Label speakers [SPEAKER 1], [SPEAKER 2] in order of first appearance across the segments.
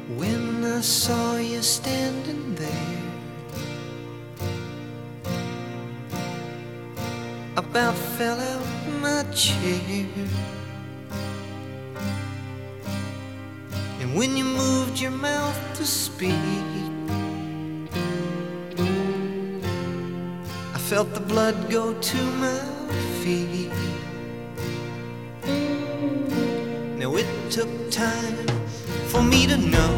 [SPEAKER 1] When I saw you standing there, about fell out my chair. And when you moved your mouth to speak, I felt the blood go to my feet. Now it took time for me to know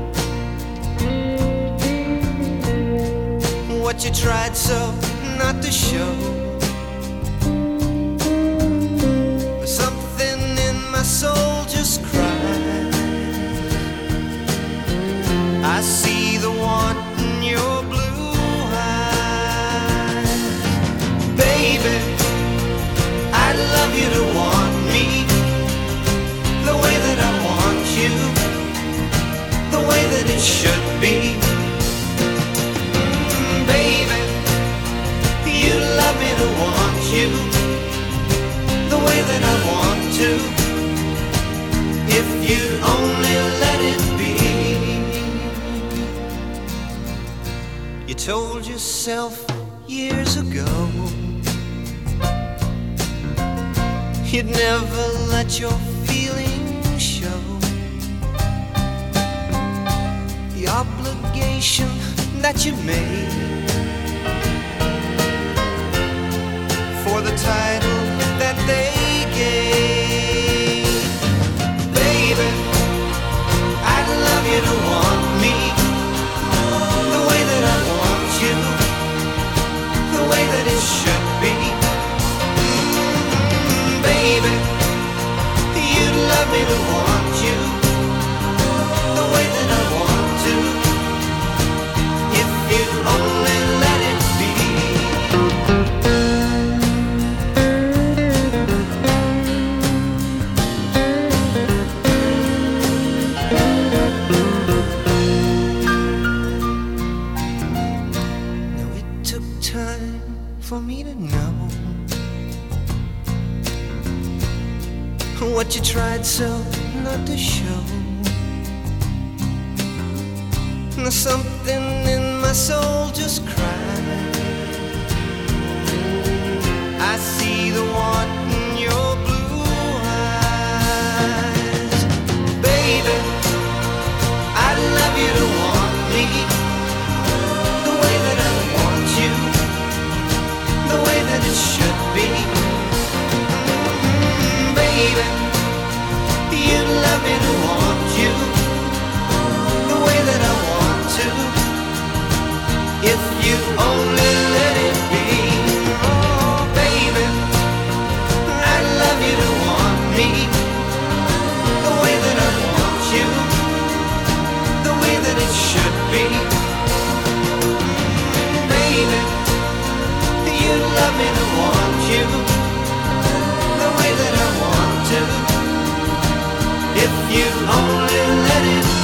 [SPEAKER 1] what you tried so not to show. Something in my soul just cried. I see the want in your blue eyes. Baby, I'd love you to want me the way that I want you, the way that it should be. Baby, you love me to want you the way that I want to, if you'd only let it be. You told yourself years ago you'd never let your feelings show. The obligation that you made for the title that they gave. Baby, I'd love you to want me the way that I want you, the way that it should be. Baby, you'd love me to want you the way that I want to, if you'd only let it be. Now it took time for me to know what you tried so not to show. Now something in my soul just cried. I see the want in your blue eyes. Baby, I'd love you to want me the way that I want you, the way that it should be. Baby, you'd love me to want you the way that I want to, if you only let it be. Oh, baby, I'd love you to want me the way that I want you, the way that it should be. Baby, you'd love me to want you the way that I want to, if you only let it be.